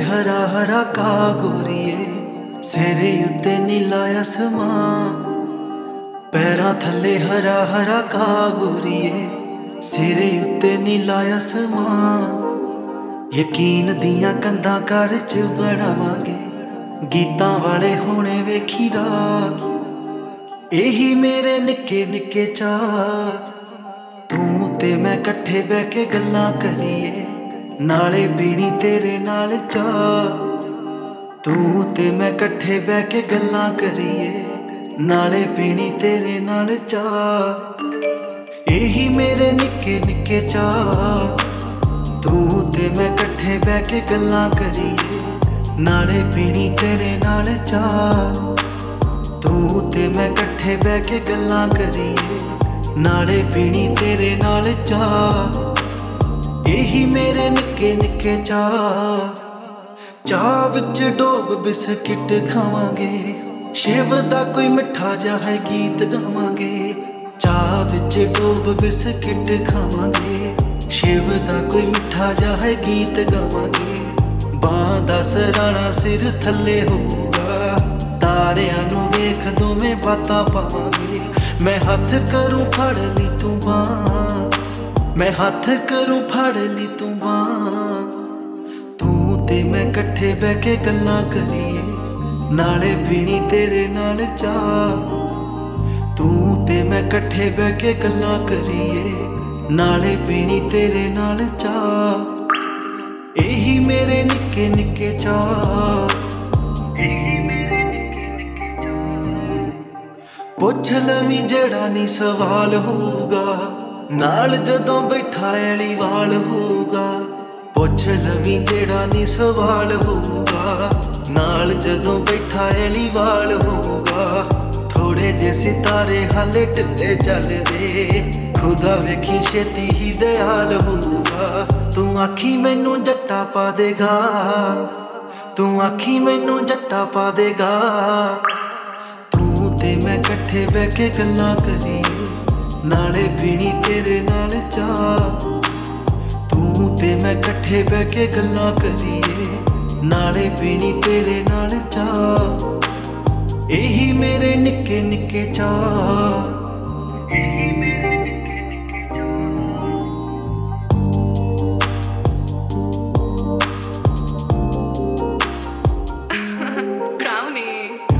हरा हरा का गोरीए सिरे उत्ते नीला आसमान पैरां थल्ले हरा हरा का गोरीए सिरे उत्ते नीला आसमान यकीन दियां कंधां घर च बनावांगे गीतां वाले होणे वेखी रात यही मेरे निक्के निक्के चाऽ तू ते मैं कट्ठे बह के गल्लां करिए नाले पीनी तेरे नाल चाऽ तू ते मैं कट्ठे बह के गल्लां करिए नाले पीनी तेरे नाल चाऽ यही मेरे निक्के निक्के चाऽ तू ते मैं कट्ठे बह के गल्लां करिए नाले पीनी तेरे नाल चाऽ तू ते मैं कट्ठे बह के गल्लां करिए नाले पीनी तेरे नाल चाऽ यही मेरे निक्के निक्के चाऽ विच डोब बिस्किट खावांगे शिव दा कोई मिठा जा है गीत गावांगे चाह विच डोब बिस्किट खावांगे शिव दा कोई मिठा जा है गीत गावांगे बां दा सराणा सिर थल्ले होगा तारियां नूं वेख दोवें बातां पावांगे मैं हथ करूं फड़ ली तू बां मैं हथ करूं फड़ ली तू बां तू ते मैं कट्ठे बह के गल्लां करिए नाले पीनी तेरे नाल चाऽ तू ते मैं कट्ठे बह के गल्लां करिए नाले पीनी तेरे नाल चाऽ यही मेरे निक्के निक्के चाऽ पुछ लवी जड़ा नी सवाल होगा नाल जदों बैठा अली वाल होगा पुछ लवी जड़ा नी सवाल होगा नाल जदों बैठा अली वाल होगा थोड़े जे सितारे हाले ढिले चलदे खुदा वेखी छेती ही दयाल होगा तू आखी मैनू जट्टा पा देगा तू आखी मैनू जट्टा पा देगा तू ते मैं कट्ठे बह के गल्लां करिए नाले पीनी तेरे नाल चाऽ तू ते मैं कट्ठे बह के गल्लां करिए नाले पीनी तेरे नाल चाऽ यही मेरे निक्के निक्के चाऽ यही मेरे निक्के निक्के Brownie.